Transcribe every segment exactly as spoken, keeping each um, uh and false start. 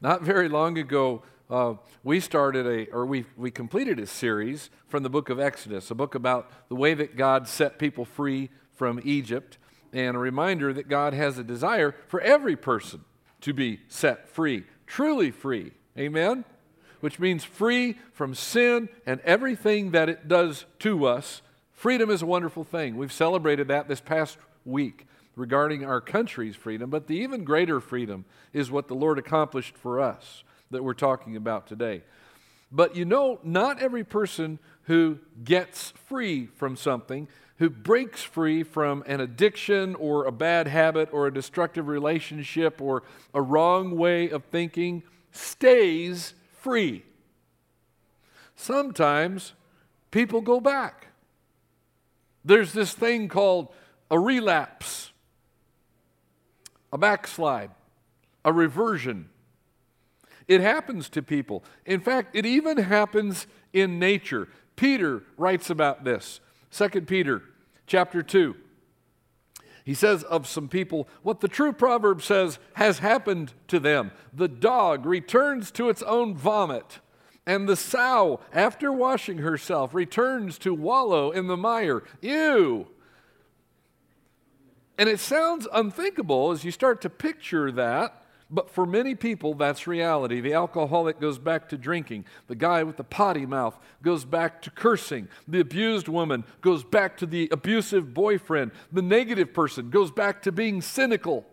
Not very long ago, uh, we started a, or we we completed a series from the book of Exodus, a book about the way that God set people free from Egypt, and a reminder that God has a desire for every person to be set free, truly free. Amen? Which means free from sin and everything that it does to us. Freedom is a wonderful thing. We've celebrated that this past week regarding our country's freedom, but the even greater freedom is what the Lord accomplished for us that we're talking about today. But you know, not every person who gets free from something, who breaks free from an addiction or a bad habit or a destructive relationship or a wrong way of thinking, stays free. Sometimes people go back. There's this thing called a relapse, a backslide, a reversion. It happens to people. In fact, it even happens in nature. Peter writes about this. Second Peter chapter two. He says of some people, what the true proverb says has happened to them. The dog returns to its own vomit, and the sow, after washing herself, returns to wallow in the mire. Ew! And it sounds unthinkable as you start to picture that, but for many people, that's reality. The alcoholic goes back to drinking. The guy with the potty mouth goes back to cursing. The abused woman goes back to the abusive boyfriend. The negative person goes back to being cynical.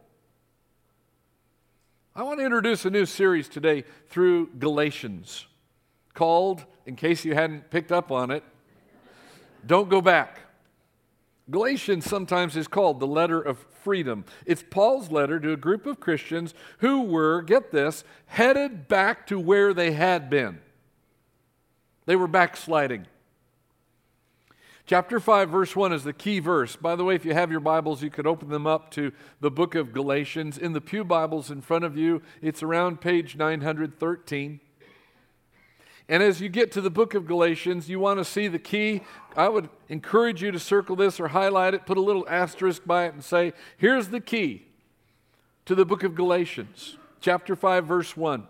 I want to introduce a new series today through Galatians called, in case you hadn't picked up on it, Don't Go Back. Galatians sometimes is called the letter of freedom. It's Paul's letter to a group of Christians who were, get this, headed back to where they had been. They were backsliding. Chapter five, verse one is the key verse. By the way, if you have your Bibles, you could open them up to the book of Galatians. In the pew Bibles in front of you, it's around page nine hundred thirteen. And as you get to the book of Galatians, you want to see the key. I would encourage you to circle this or highlight it, put a little asterisk by it and say, here's the key to the book of Galatians, chapter five, verse one.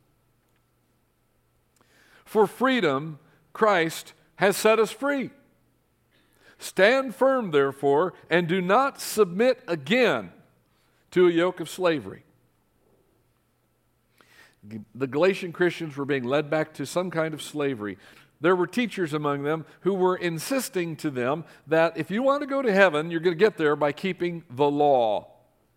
For freedom, Christ has set us free. Stand firm, therefore, and do not submit again to a yoke of slavery. The Galatian Christians were being led back to some kind of slavery. There were teachers among them who were insisting to them that if you want to go to heaven, you're going to get there by keeping the law.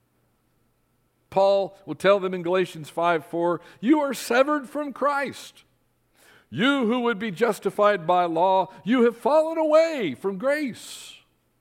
Paul will tell them in Galatians five four, you are severed from Christ. You who would be justified by law, you have fallen away from grace.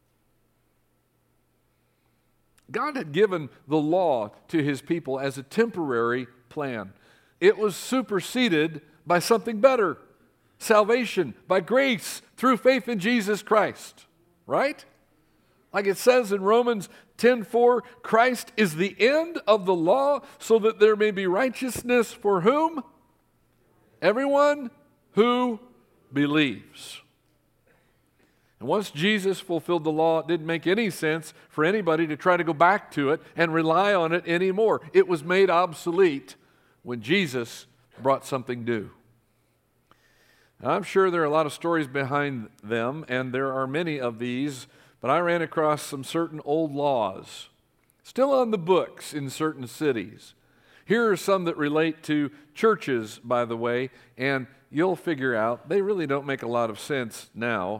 God had given the law to his people as a temporary plan. It was superseded by something better. Salvation by grace through faith in Jesus Christ. Right? Like it says in Romans ten four, Christ is the end of the law so that there may be righteousness for whom? Everyone who believes. And once Jesus fulfilled the law, it didn't make any sense for anybody to try to go back to it and rely on it anymore. It was made obsolete when Jesus brought something new. Now, I'm sure there are a lot of stories behind them, and there are many of these, but I ran across some certain old laws, still on the books in certain cities. Here are some that relate to churches, by the way, and you'll figure out they really don't make a lot of sense now.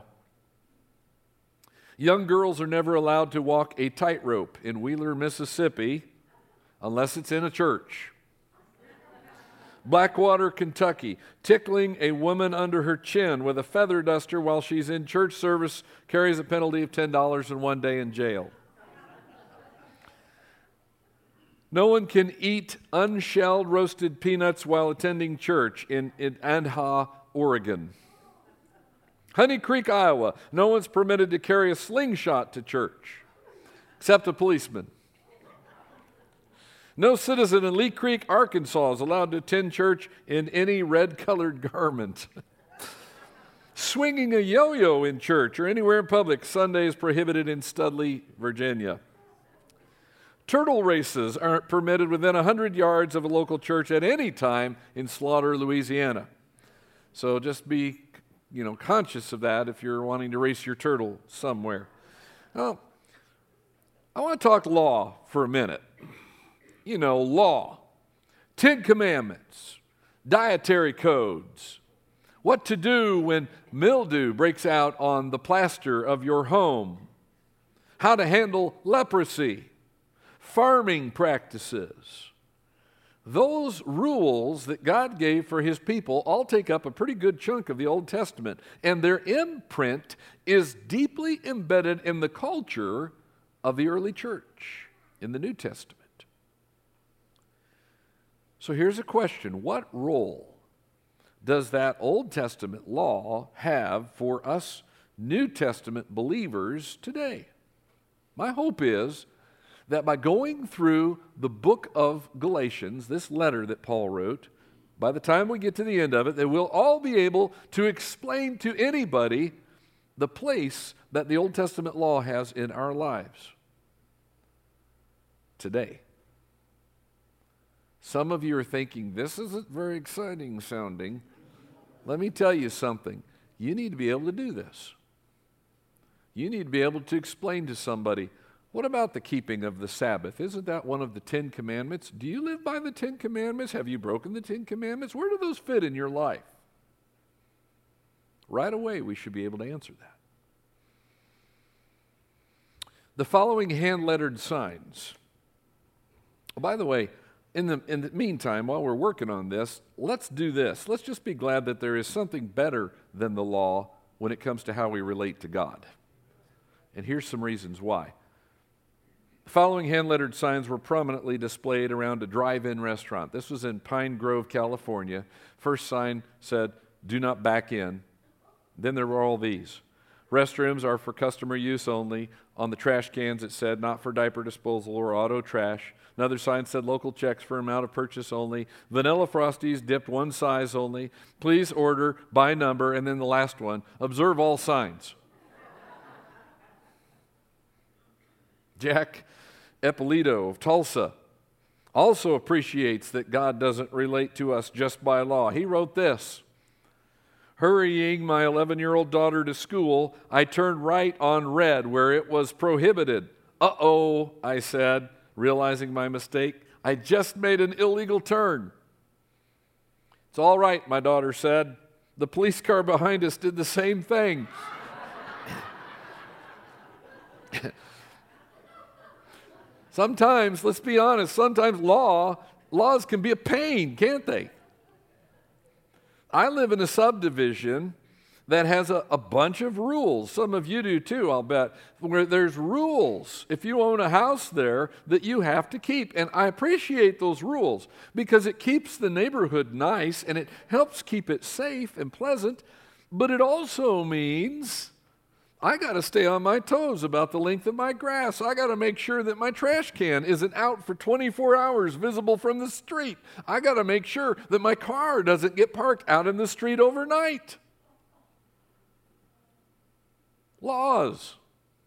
Young girls are never allowed to walk a tightrope in Wheeler, Mississippi, unless it's in a church. Blackwater, Kentucky, tickling a woman under her chin with a feather duster while she's in church service carries a penalty of ten dollars and one day in jail. No one can eat unshelled roasted peanuts while attending church in, in Andha, Oregon. Honey Creek, Iowa, no one's permitted to carry a slingshot to church, except a policeman. No citizen in Lee Creek, Arkansas is allowed to attend church in any red-colored garment. Swinging a yo-yo in church or anywhere in public Sunday is prohibited in Studley, Virginia. Turtle races aren't permitted within one hundred yards of a local church at any time in Slaughter, Louisiana. So just be, you know, conscious of that if you're wanting to race your turtle somewhere. Well, I want to talk law for a minute. You know, law, Ten Commandments, dietary codes, what to do when mildew breaks out on the plaster of your home, how to handle leprosy, farming practices. Those rules that God gave for his people all take up a pretty good chunk of the Old Testament, and their imprint is deeply embedded in the culture of the early church in the New Testament. So here's a question. What role does that Old Testament law have for us New Testament believers today? My hope is that by going through the book of Galatians, this letter that Paul wrote, by the time we get to the end of it, that we'll all be able to explain to anybody the place that the Old Testament law has in our lives today. Some of you are thinking, this isn't very exciting sounding. Let me tell you something. You need to be able to do this. You need to be able to explain to somebody, what about the keeping of the Sabbath? Isn't that one of the Ten Commandments? Do you live by the Ten Commandments? Have you broken the Ten Commandments? Where do those fit in your life? Right away, we should be able to answer that. The following hand-lettered signs. By the way, in the, in the meantime, while we're working on this, let's do this. Let's just be glad that there is something better than the law when it comes to how we relate to God. And here's some reasons why. The following hand-lettered signs were prominently displayed around a drive-in restaurant. This was in Pine Grove, California. First sign said, "Do not back in." Then there were all these. Restrooms are for customer use only. On the trash cans it said, "Not for diaper disposal or auto trash." Another sign said, "Local checks for amount of purchase only." Vanilla Frosties dipped one size only. "Please order by number." And then the last one, "Observe all signs." Jack Eppolito of Tulsa also appreciates that God doesn't relate to us just by law. He wrote this: "Hurrying my eleven-year-old daughter to school, I turned right on red where it was prohibited. Uh-oh, I said, realizing my mistake. I just made an illegal turn. It's all right, my daughter said. The police car behind us did the same thing." Sometimes, let's be honest, sometimes law, laws can be a pain, can't they? I live in a subdivision that has a, a bunch of rules. Some of you do too, I'll bet, where there's rules, if you own a house there, that you have to keep. And I appreciate those rules because it keeps the neighborhood nice and it helps keep it safe and pleasant. But it also means I got to stay on my toes about the length of my grass. I got to make sure that my trash can isn't out for twenty-four hours visible from the street. I got to make sure that my car doesn't get parked out in the street overnight. Laws.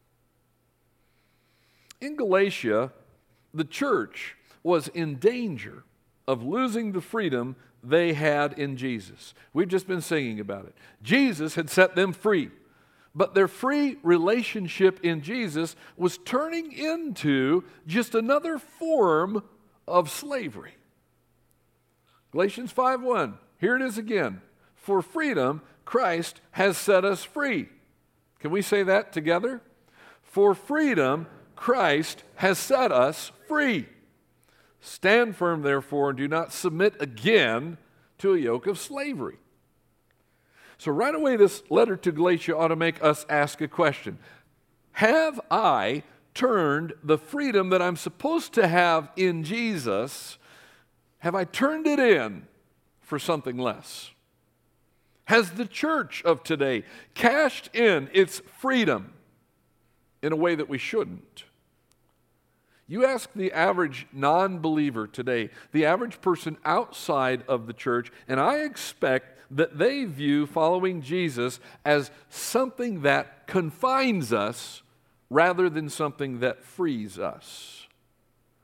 In Galatia, the church was in danger of losing the freedom they had in Jesus. We've just been singing about it. Jesus had set them free. But their free relationship in Jesus was turning into just another form of slavery. Galatians five one, here it is again. For freedom, Christ has set us free. Can we say that together? For freedom, Christ has set us free. Stand firm, therefore, and do not submit again to a yoke of slavery. So right away, this letter to Galatia ought to make us ask a question. Have I turned the freedom that I'm supposed to have in Jesus, have I turned it in for something less? Has the church of today cashed in its freedom in a way that we shouldn't? You ask the average non-believer today, the average person outside of the church, and I expect that they view following Jesus as something that confines us rather than something that frees us.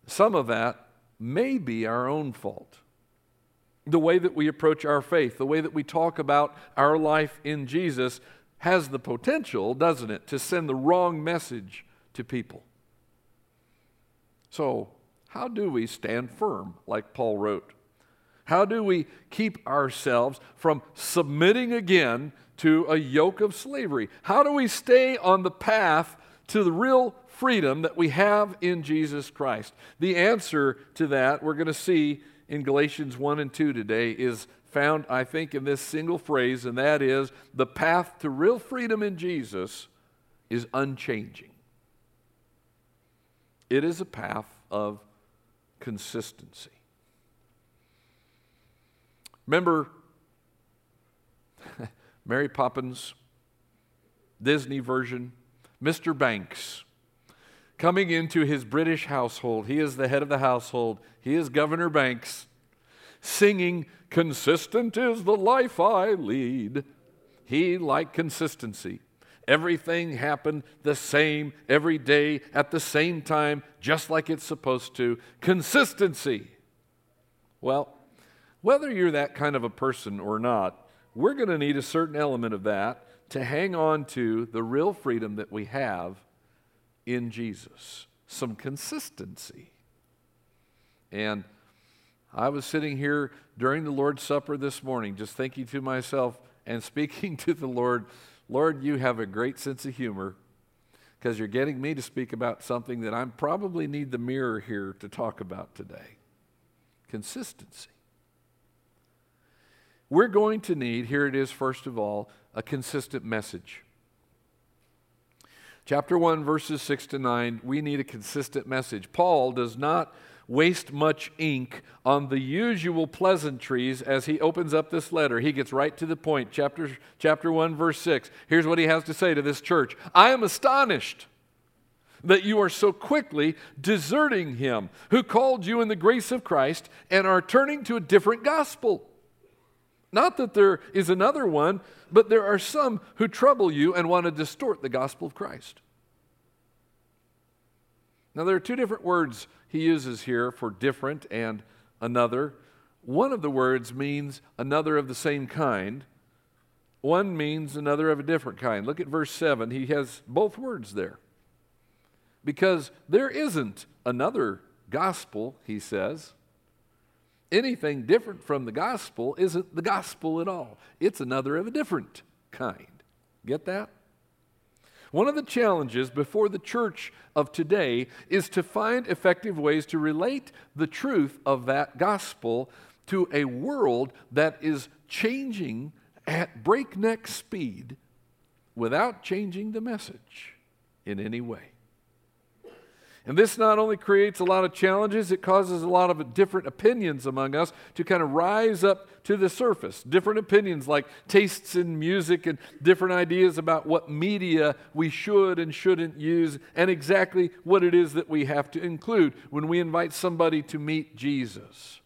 some of that may be our own fault. The way that we approach our faith, the way that we talk about our life in Jesus has the potential, doesn't it, to send the wrong message to people. So, how do we stand firm, like Paul wrote? How do we keep ourselves from submitting again to a yoke of slavery? How do we stay on the path to the real freedom that we have in Jesus Christ? The answer to that, we're going to see in Galatians one and two today, is found, I think, in this single phrase, and that is, the path to real freedom in Jesus is unchanging. It is a path of consistency. Remember Mary Poppins, Disney version, Mister Banks, coming into his British household. He is the head of the household. He is Governor Banks, singing, "Consistent is the life I lead." He liked consistency. Everything happened the same every day at the same time, just like it's supposed to. Consistency. Well, whether you're that kind of a person or not, we're going to need a certain element of that to hang on to the real freedom that we have in Jesus. Some consistency. And I was sitting here during the Lord's Supper this morning, just thinking to myself and speaking to the Lord, Lord, you have a great sense of humor because you're getting me to speak about something that I probably need the mirror here to talk about today. Consistency. We're going to need, here it is first of all, a consistent message. Chapter one, verses six to nine, we need a consistent message. Paul does not waste much ink on the usual pleasantries as he opens up this letter. He gets right to the point. Chapter, chapter one, verse six. Here's what he has to say to this church. I am astonished that you are so quickly deserting him who called you in the grace of Christ and are turning to a different gospel. Not that there is another one, but there are some who trouble you and want to distort the gospel of Christ. Now, there are two different words he uses here for different and another. One of the words means another of the same kind. One means another of a different kind. Look at verse seven. He has both words there. Because there isn't another gospel, he says. Anything different from the gospel isn't the gospel at all. It's another of a different kind. Get that? One of the challenges before the church of today is to find effective ways to relate the truth of that gospel to a world that is changing at breakneck speed without changing the message in any way. And this not only creates a lot of challenges, it causes a lot of different opinions among us to kind of rise up to the surface. Different opinions like tastes in music and different ideas about what media we should and shouldn't use and exactly what it is that we have to include when we invite somebody to meet Jesus.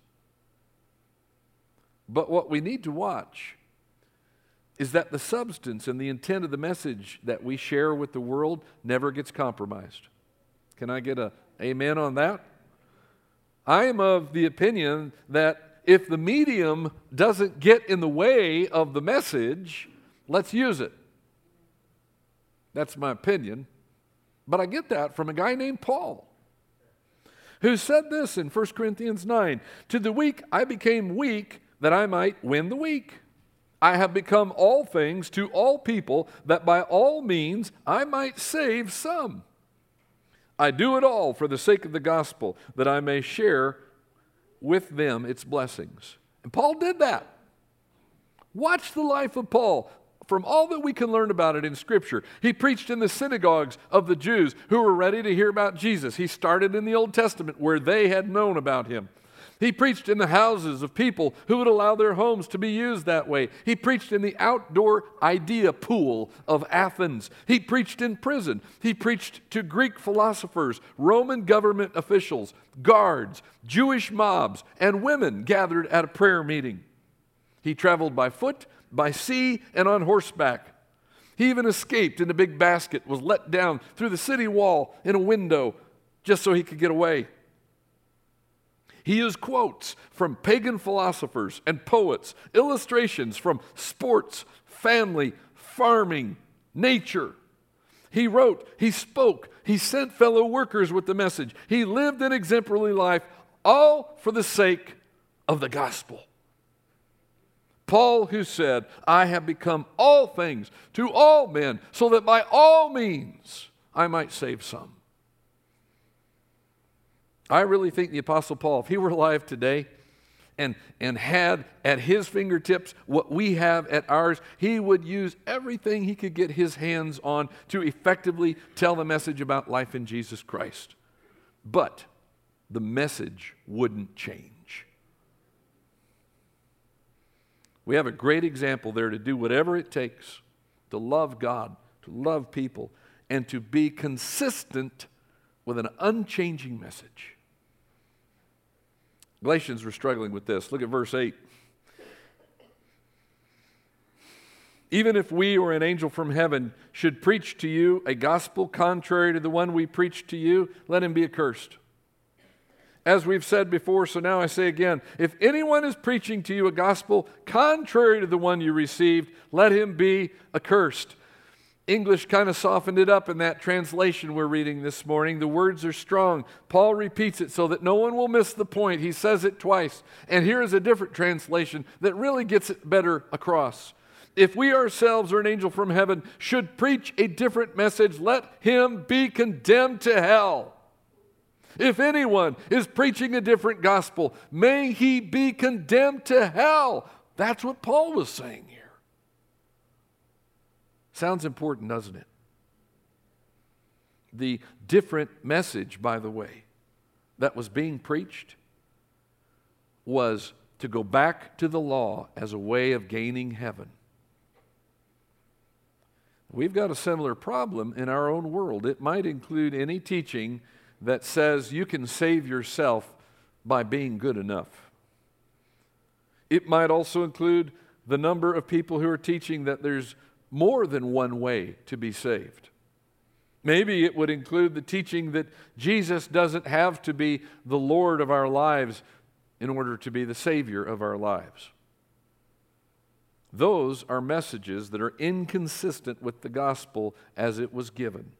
But what we need to watch is that the substance and the intent of the message that we share with the world never gets compromised. Can I get an amen on that? I am of the opinion that if the medium doesn't get in the way of the message, let's use it. That's my opinion. But I get that from a guy named Paul, who said this in First Corinthians nine, "To the weak I became weak that I might win the weak. I have become all things to all people that by all means I might save some. I do it all for the sake of the gospel, that I may share with them its blessings." And Paul did that. Watch the life of Paul. From all that we can learn about it in Scripture, he preached in the synagogues of the Jews who were ready to hear about Jesus. He started in the Old Testament where they had known about him. He preached in the houses of people who would allow their homes to be used that way. He preached in the outdoor idea pool of Athens. He preached in prison. He preached to Greek philosophers, Roman government officials, guards, Jewish mobs, and women gathered at a prayer meeting. He traveled by foot, by sea, and on horseback. He even escaped in a big basket, was let down through the city wall in a window just so he could get away. He used quotes from pagan philosophers and poets, illustrations from sports, family, farming, nature. He wrote, he spoke, he sent fellow workers with the message. He lived an exemplary life, all for the sake of the gospel. Paul, who said, I have become all things to all men, so that by all means I might save some. I really think the Apostle Paul, if he were alive today and, and had at his fingertips what we have at ours, he would use everything he could get his hands on to effectively tell the message about life in Jesus Christ. But the message wouldn't change. We have a great example there to do whatever it takes to love God, to love people, and to be consistent with an unchanging message. Galatians were struggling with this. Look at verse eight. Even if we or an angel from heaven should preach to you a gospel contrary to the one we preach to you, let him be accursed. As we've said before, so now I say again, if anyone is preaching to you a gospel contrary to the one you received, let him be accursed. English kind of softened it up in that translation we're reading this morning. The words are strong. Paul repeats it so that no one will miss the point. He says it twice. And here is a different translation that really gets it better across. If we ourselves or an angel from heaven should preach a different message, let him be condemned to hell. If anyone is preaching a different gospel, may he be condemned to hell. That's what Paul was saying here. Sounds important, doesn't it? The different message, by the way, that was being preached was to go back to the law as a way of gaining heaven. We've got a similar problem in our own world. It might include any teaching that says you can save yourself by being good enough. It might also include the number of people who are teaching that there's more than one way to be saved. Maybe it would include the teaching that Jesus doesn't have to be the Lord of our lives in order to be the Savior of our lives. Those are messages that are inconsistent with the gospel as it was given.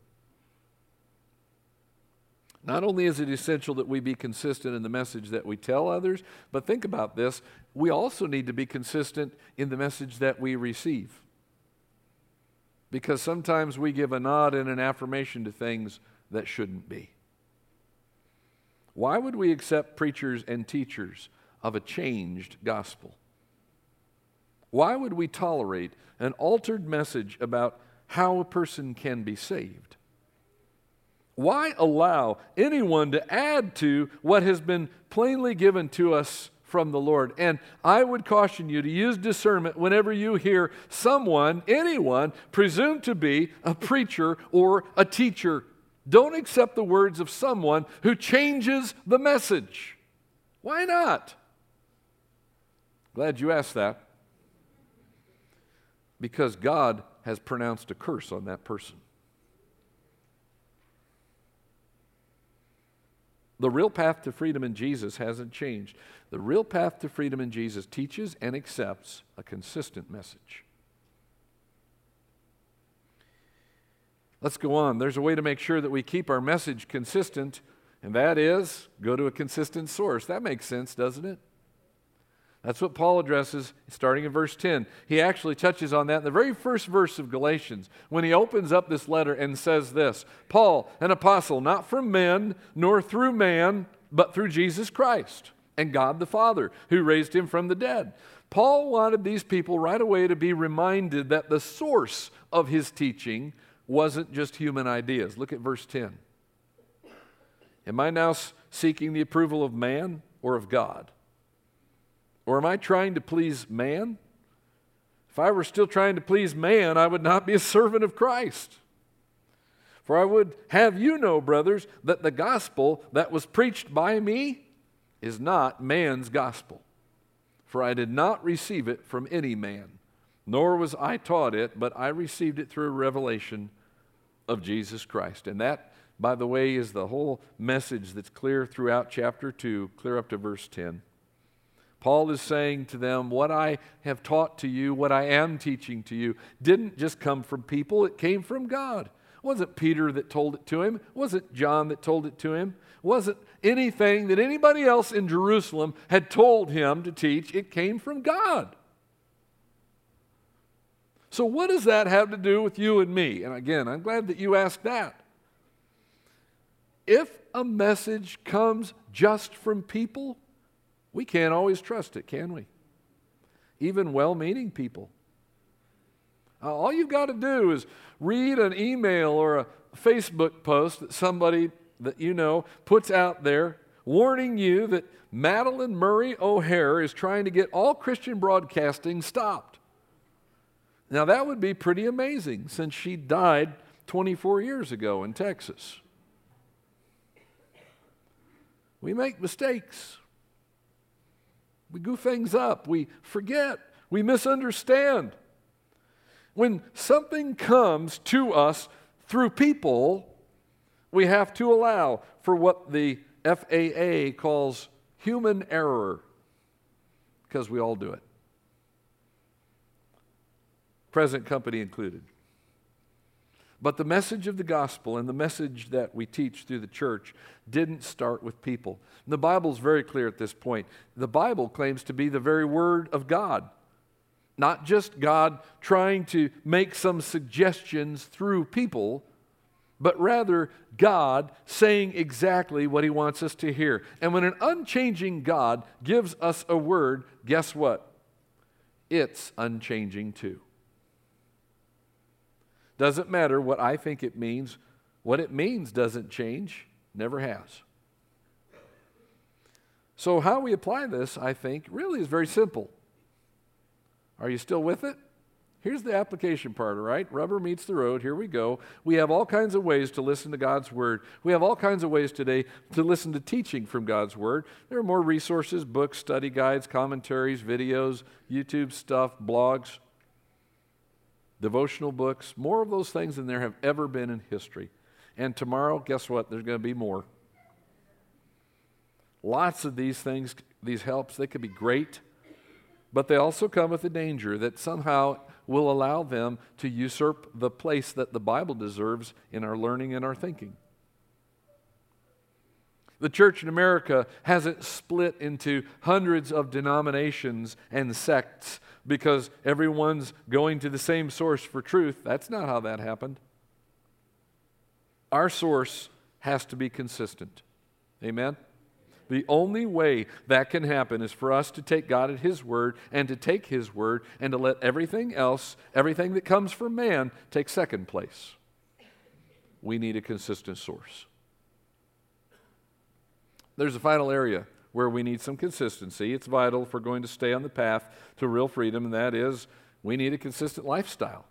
Not only is it essential that we be consistent in the message that we tell others, but think about this, we also need to be consistent in the message that we receive. Because sometimes we give a nod and an affirmation to things that shouldn't be. Why would we accept preachers and teachers of a changed gospel? Why would we tolerate an altered message about how a person can be saved? Why allow anyone to add to what has been plainly given to us from the Lord? And I would caution you to use discernment whenever you hear someone, anyone, presume to be a preacher or a teacher. Don't accept the words of someone who changes the message. Why not? Glad you asked that. Because God has pronounced a curse on that person. The real path to freedom in Jesus hasn't changed. The real path to freedom in Jesus teaches and accepts a consistent message. Let's go on. There's a way to make sure that we keep our message consistent, and that is go to a consistent source. That makes sense, doesn't it? That's what Paul addresses starting in verse ten. He actually touches on that in the very first verse of Galatians when he opens up this letter and says this, Paul, an apostle, not from men, nor through man, but through Jesus Christ and God the Father, who raised him from the dead. Paul wanted these people right away to be reminded that the source of his teaching wasn't just human ideas. Look at verse ten. Am I now seeking the approval of man or of God? Or am I trying to please man? If I were still trying to please man, I would not be a servant of Christ. For I would have you know, brothers, that the gospel that was preached by me is not man's gospel. For I did not receive it from any man, nor was I taught it, but I received it through a revelation of Jesus Christ. And that by the way, is the whole message that's clear throughout chapter two, clear up to verse ten. Paul is saying to them, what I have taught to you, what I am teaching to you, didn't just come from people, it came from God. It wasn't Peter that told it to him. It wasn't John that told it to him. It wasn't anything that anybody else in Jerusalem had told him to teach. It came from God. So what does that have to do with you and me? And again, I'm glad that you asked that. If a message comes just from people, we can't always trust it, can we? Even well-meaning people. Uh, all you've got to do is read an email or a Facebook post that somebody that you know puts out there warning you that Madalyn Murray O'Hair is trying to get all Christian broadcasting stopped. Now that would be pretty amazing since she died twenty-four years ago in Texas. We make mistakes. We goof things up. We forget. We misunderstand. When something comes to us through people, we have to allow for what the F A A calls human error, because we all do it. Present company included. But the message of the gospel and the message that we teach through the church didn't start with people. The Bible's very clear at this point. The Bible claims to be the very word of God. Not just God trying to make some suggestions through people, but rather God saying exactly what he wants us to hear. And when an unchanging God gives us a word, guess what? It's unchanging too. Doesn't matter what I think it means. What it means doesn't change, never has. So how we apply this, I think, really is very simple. Are you still with it? Here's the application part, all right? Rubber meets the road. Here we go. We have all kinds of ways to listen to God's Word. We have all kinds of ways today to listen to teaching from God's Word. There are more resources, books, study guides, commentaries, videos, YouTube stuff, blogs, devotional books. More of those things than there have ever been in history. And tomorrow, guess what? There's going to be more. Lots of these things, these helps, they could be great, but they also come with the danger that somehow will allow them to usurp the place that the Bible deserves in our learning and our thinking. The church in America hasn't split into hundreds of denominations and sects because everyone's going to the same source for truth. That's not how that happened. Our source has to be consistent. Amen? The only way that can happen is for us to take God at His word and to take His word and to let everything else, everything that comes from man, take second place. We need a consistent source. There's a final area where we need some consistency. It's vital if we're going to stay on the path to real freedom, and that is we need a consistent lifestyle.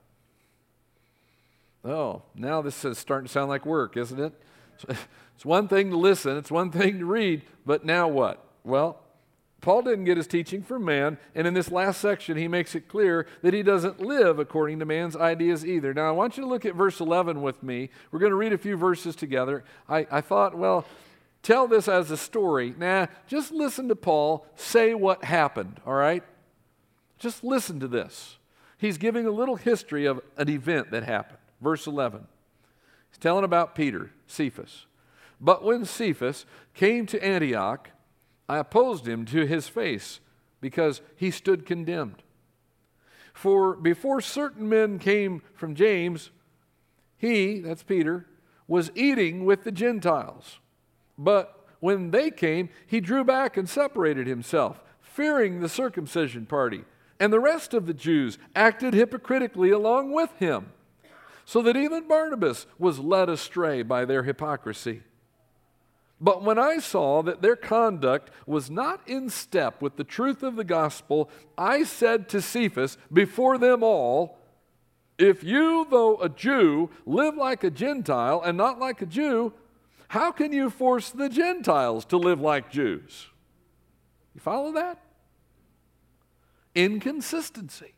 Oh, now this is starting to sound like work, isn't it? It's one thing to listen, it's one thing to read, but now what? Well, Paul didn't get his teaching from man, and in this last section he makes it clear that he doesn't live according to man's ideas either. Now I want you to look at verse eleven with me. We're going to read a few verses together. I, I thought, well, tell this as a story. Nah, just listen to Paul say what happened, all right? Just listen to this. He's giving a little history of an event that happened. Verse eleven. He's telling about Peter, Cephas. But when Cephas came to Antioch, I opposed him to his face because he stood condemned. For before certain men came from James, he, that's Peter, was eating with the Gentiles. But when they came, he drew back and separated himself, fearing the circumcision party. And the rest of the Jews acted hypocritically along with him, so that even Barnabas was led astray by their hypocrisy. But when I saw that their conduct was not in step with the truth of the gospel, I said to Cephas before them all, if you, though a Jew, live like a Gentile and not like a Jew, how can you force the Gentiles to live like Jews? You follow that? Inconsistency.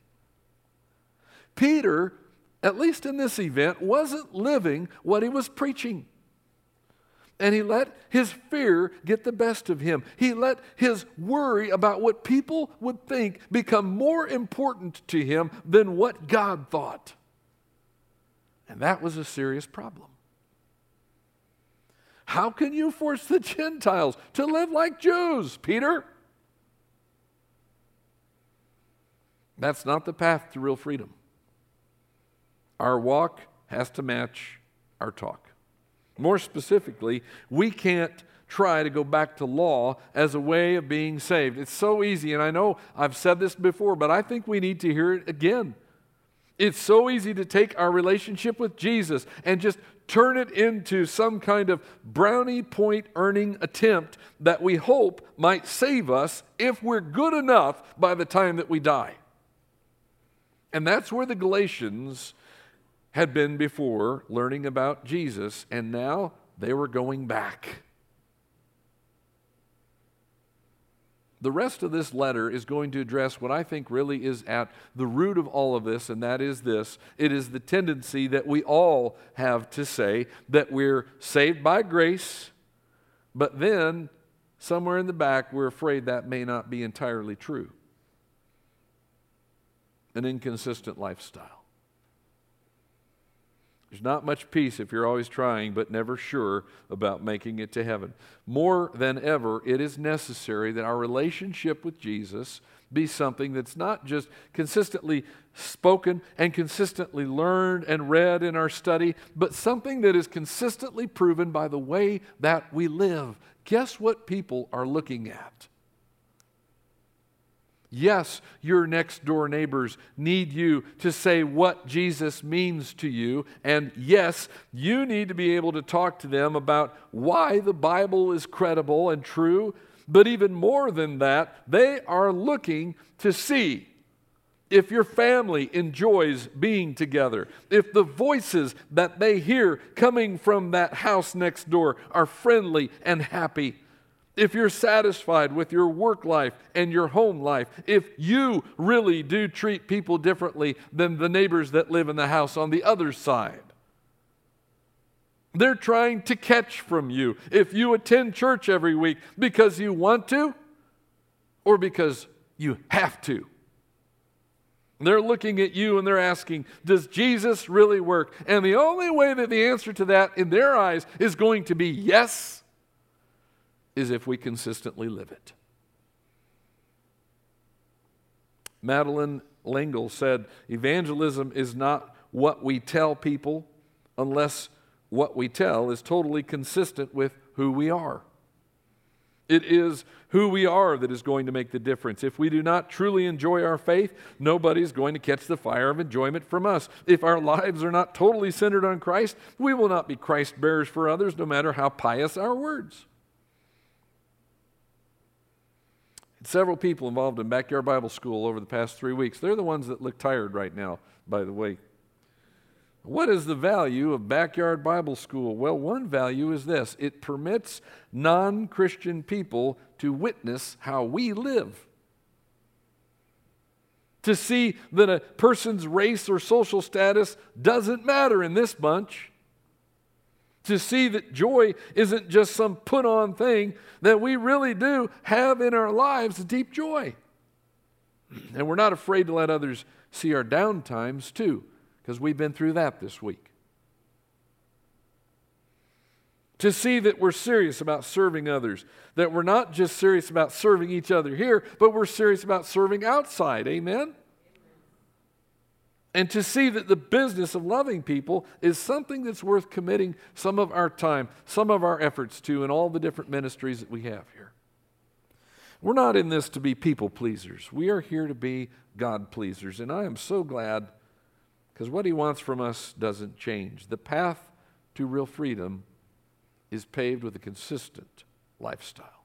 Peter, at least in this event, wasn't living what he was preaching. And he let his fear get the best of him. He let his worry about what people would think become more important to him than what God thought. And that was a serious problem. How can you force the Gentiles to live like Jews, Peter? That's not the path to real freedom. Our walk has to match our talk. More specifically, we can't try to go back to law as a way of being saved. It's so easy, and I know I've said this before, but I think we need to hear it again. It's so easy to take our relationship with Jesus and just turn it into some kind of brownie point earning attempt that we hope might save us if we're good enough by the time that we die. And that's where the Galatians had been before learning about Jesus, and now they were going back. The rest of this letter is going to address what I think really is at the root of all of this, and that is this. It is the tendency that we all have to say that we're saved by grace, but then somewhere in the back we're afraid that may not be entirely true. An inconsistent lifestyle. There's not much peace if you're always trying but never sure about making it to heaven. More than ever, it is necessary that our relationship with Jesus be something that's not just consistently spoken and consistently learned and read in our study, but something that is consistently proven by the way that we live. Guess what people are looking at? Yes, your next door neighbors need you to say what Jesus means to you. And yes, you need to be able to talk to them about why the Bible is credible and true. But even more than that, they are looking to see if your family enjoys being together, if the voices that they hear coming from that house next door are friendly and happy. If you're satisfied with your work life and your home life, if you really do treat people differently than the neighbors that live in the house on the other side. They're trying to catch from you if you attend church every week because you want to or because you have to. They're looking at you and they're asking, does Jesus really work? And the only way that the answer to that in their eyes is going to be yes, is if we consistently live it. Madeleine L'Engle said, evangelism is not what we tell people unless what we tell is totally consistent with who we are. It is who we are that is going to make the difference. If we do not truly enjoy our faith, nobody's going to catch the fire of enjoyment from us. If our lives are not totally centered on Christ, we will not be Christ bearers for others, no matter how pious our words. Several people involved in Backyard Bible School over the past three weeks. They're the ones that look tired right now, by the way. What is the value of Backyard Bible School? Well, one value is this. It permits non-Christian people to witness how we live. To see that a person's race or social status doesn't matter in this bunch. To see that joy isn't just some put-on thing, that we really do have in our lives a deep joy. And we're not afraid to let others see our down times too, because we've been through that this week. To see that we're serious about serving others, that we're not just serious about serving each other here, but we're serious about serving outside. Amen? And to see that the business of loving people is something that's worth committing some of our time, some of our efforts to in all the different ministries that we have here. We're not in this to be people pleasers. We are here to be God pleasers. And I am so glad because what He wants from us doesn't change. The path to real freedom is paved with a consistent lifestyle.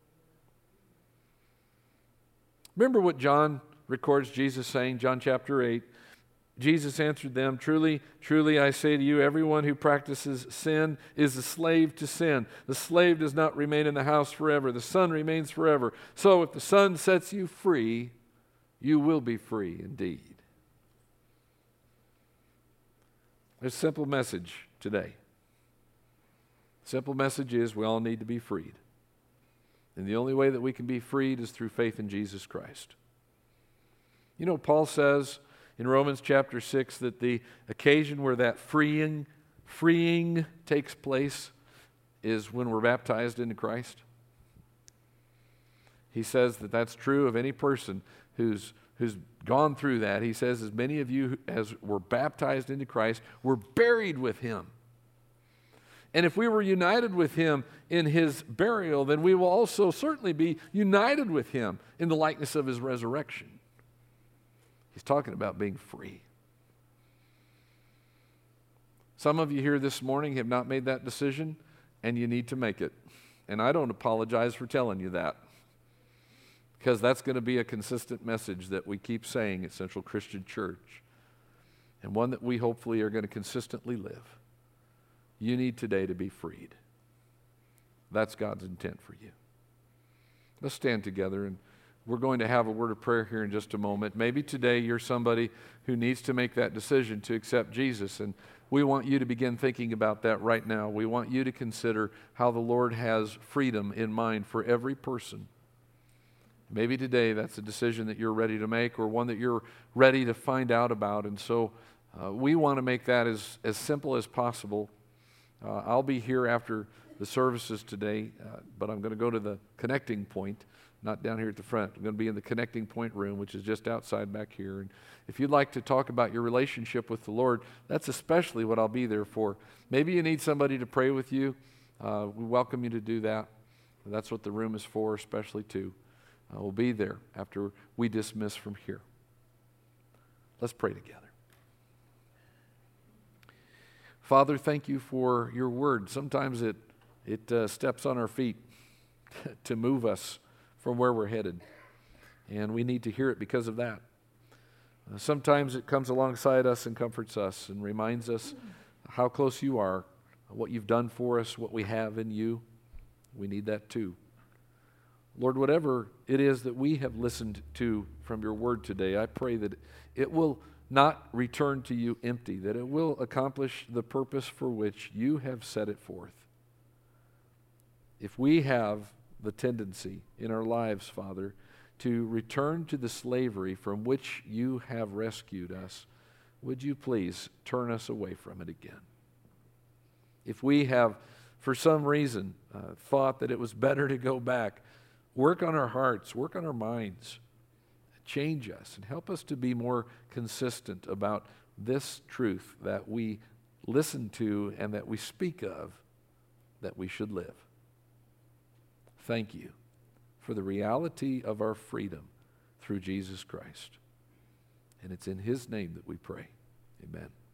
Remember what John records Jesus saying, John chapter eight. Jesus answered them, Truly, truly, I say to you, everyone who practices sin is a slave to sin. The slave does not remain in the house forever. The Son remains forever. So if the Son sets you free, you will be free indeed. There's a simple message today. Simple message is we all need to be freed. And the only way that we can be freed is through faith in Jesus Christ. You know, Paul says in Romans chapter six that the occasion where that freeing, freeing takes place is when we're baptized into Christ. He says that that's true of any person who's who's gone through that. He says, as many of you as were baptized into Christ were buried with him. And if we were united with him in his burial, then we will also certainly be united with him in the likeness of his resurrection. He's talking about being free. Some of you here this morning have not made that decision, and you need to make it. And I don't apologize for telling you that, because that's going to be a consistent message that we keep saying at Central Christian Church, and one that we hopefully are going to consistently live. You need today to be freed. That's God's intent for you. Let's stand together, and we're going to have a word of prayer here in just a moment. Maybe today you're somebody who needs to make that decision to accept Jesus, and we want you to begin thinking about that right now. We want you to consider how the Lord has freedom in mind for every person. Maybe today that's a decision that you're ready to make, or one that you're ready to find out about, and so uh, we want to make that as, as simple as possible. Uh, I'll be here after the services today, uh, but I'm going to go to the connecting point, not down here at the front. I'm going to be in the connecting point room, which is just outside back here. And if you'd like to talk about your relationship with the Lord, that's especially what I'll be there for. Maybe you need somebody to pray with you. Uh, we welcome you to do that. That's what the room is for, especially too. Uh, we'll be there after we dismiss from here. Let's pray together. Father, thank you for your word. Sometimes it, it uh, steps on our feet to move us from where we're headed, and we need to hear it because of that. Uh, sometimes it comes alongside us and comforts us and reminds us how close you are, what you've done for us, what we have in you. We need that too. Lord, whatever it is that we have listened to from your word today, I pray that it will not return to you empty, that it will accomplish the purpose for which you have set it forth. If we have the tendency in our lives, Father, to return to the slavery from which you have rescued us, would you please turn us away from it again? If we have, for some reason, uh, thought that it was better to go back, work on our hearts, work on our minds, change us, and help us to be more consistent about this truth that we listen to and that we speak of, that we should live. Thank you for the reality of our freedom through Jesus Christ. And it's in his name that we pray. Amen.